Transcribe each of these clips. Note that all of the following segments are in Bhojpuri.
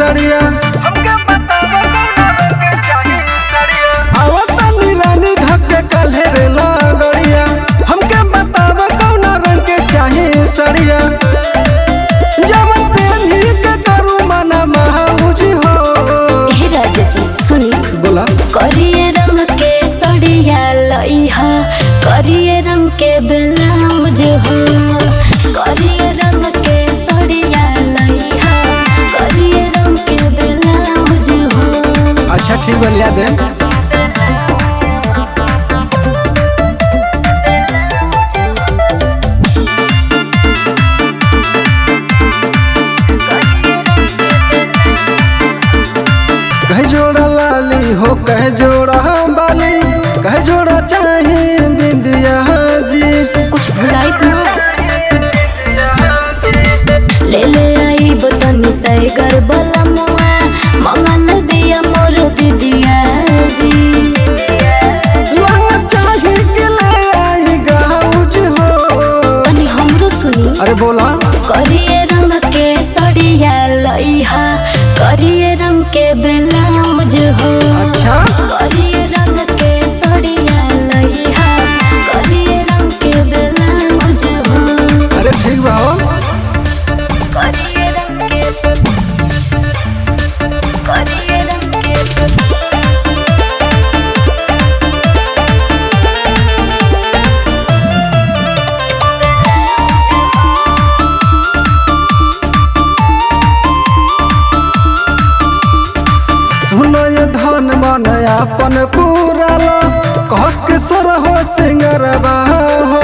सड़िया आवत नीलानी धक्के कल्हे रे लगड़िया हमके बताव कौना रंग के चाही सड़िया जवन पेन्ही के करू मना महाउजी हो। हे राजा जी सुनी बोला करिए रंग के सड़िया लइहा करिए रंग के ब्लाउज हो करिए रंग के सड़िया लइहा करिए रंग के ब्लाउज हो। अच्छा ठीक बा लिया दे। कह जोड़ा लाली हो कह जोड़ा बाली कह जोड़ा चाहे बिंदिया जी कुछ भुलाई ना ले आई बतनी सैगर बला मुआ मंगल दिया मोर दीदिया जी लहंगा चाहे के ले आई गाउज हो। तनी हमरो सुनी अरे बोला करिए रंग के सड़िया लइहा करिए रंग के ब्लाउज हो। अच्छा करिए रंग के सड़िया लइहा करिए रंग के ब्लाउज हो। अरे ठीक बा हो। करिए रंग के करिए रंग के सुनो ये धन मन अपन पूरा लो कह के सर हो सिंगरबा हो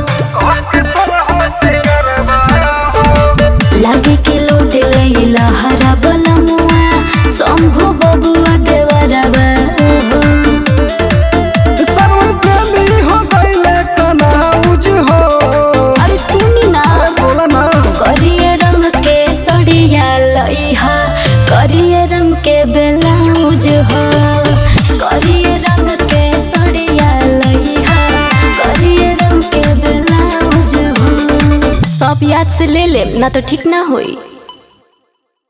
लागे के लोटे लैला हरा बला मुआ शंभु बबुआ देवरबा हो सरवन प्रेमी हो गईले कनाउज हो। अरे सुनी ना अरे बोला ना करिए रंग के सड़िया लइहा करिए रंग के ब्लाउज हो करिए रंग के सड़िया लइहा करिए रंग के ब्लाउज हो। सब याद से ले ले ना तो ठीक ना होई।